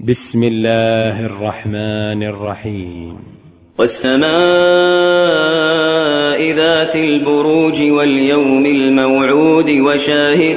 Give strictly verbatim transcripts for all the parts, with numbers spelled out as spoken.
بسم الله الرحمن الرحيم. والسماء ذات البروج واليوم الموعود وشاهد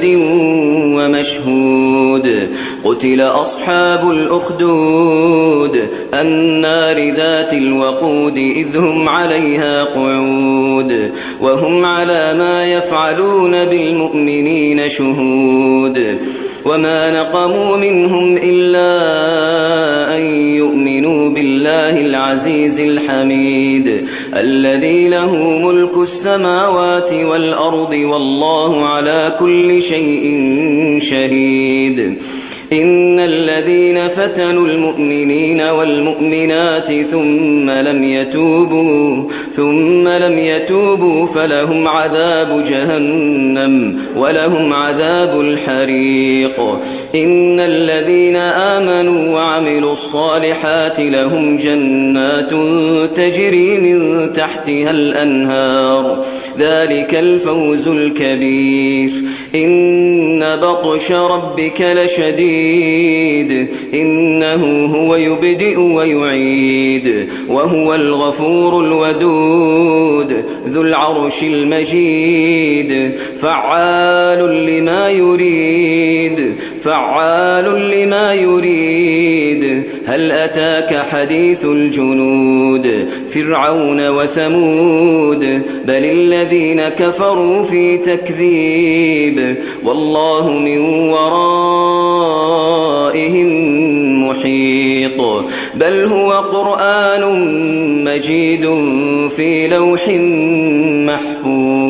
ومشهود قتل أصحاب الأخدود النار ذات الوقود إذ هم عليها قعود وهم على ما يفعلون بالمؤمنين شهود وما نقموا منهم إلا أن يؤمنوا بالله العزيز الحميد الذي له ملك السماوات والأرض والله على كل شيء شهيد. إن الذين فتنوا المؤمنين والمؤمنات ثم لم يتوبوا ثم لم يتوبوا فلهم عذاب جهنم ولهم عذاب الحريق. إن الذين آمنوا وعملوا الصالحات لهم جنات تجري من تحتها الأنهار ذلك الفوز الكبير. إن بطش ربك لشديد إنه هو يبدئ ويعيد وهو الغفور الودود ذو العرش المجيد فعال لما يريد فعال لما يريد. هل أتاك حديث الجنود فرعون وثمود بل الذين كفروا في تكذيب والله من ورائهم محيط. بل هو قرآن مجيد في لوح محفوظ.